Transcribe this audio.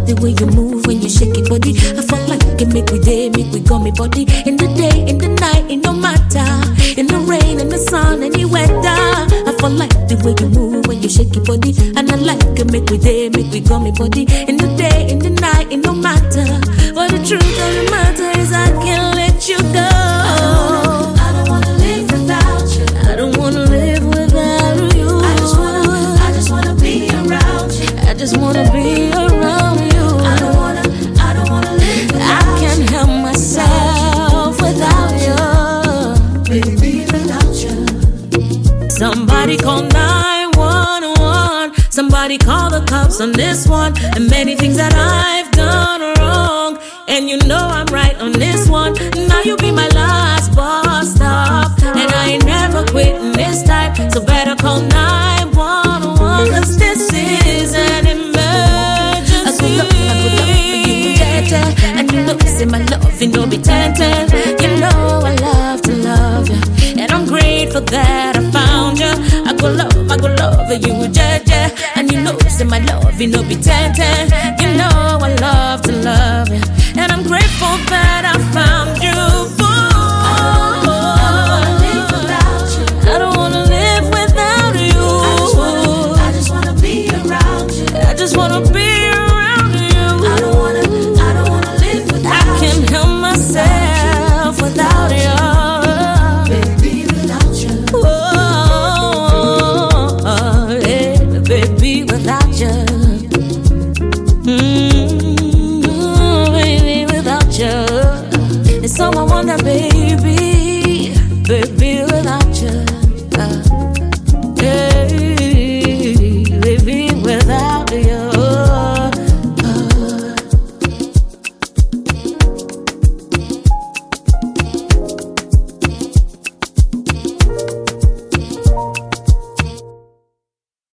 the way you move when you shake your body. I feel like it make we day, make we go me body. In the day, in the night, it no matter. In the rain, in the sun, any weather. I feel like the way you move when you shake your body. And I like it make we day, make we go me body. In the day, in the night, it no matter. But the truth of the matter is I can't let you go. I don't wanna live without you. I don't wanna live without you. I just wanna be around you. I just wanna be around you. I don't wanna live without you. I can't help myself without you. Baby, without you. Somebody call 911. Somebody call the cops on this one. And many things that I've done wrong. And you know I'm right on this one. Now you be my last bus stop. And I ain't never quitting this time. So better call 911. Cause this is an emergency. I could love for you, Jaja. And you know, say my love, you know, be tempted. You know I love to love you. And I'm grateful that I found you. I go love for you, Jaja. And you know, say my love, you know, be tempted. You know I love to love you. And I'm grateful that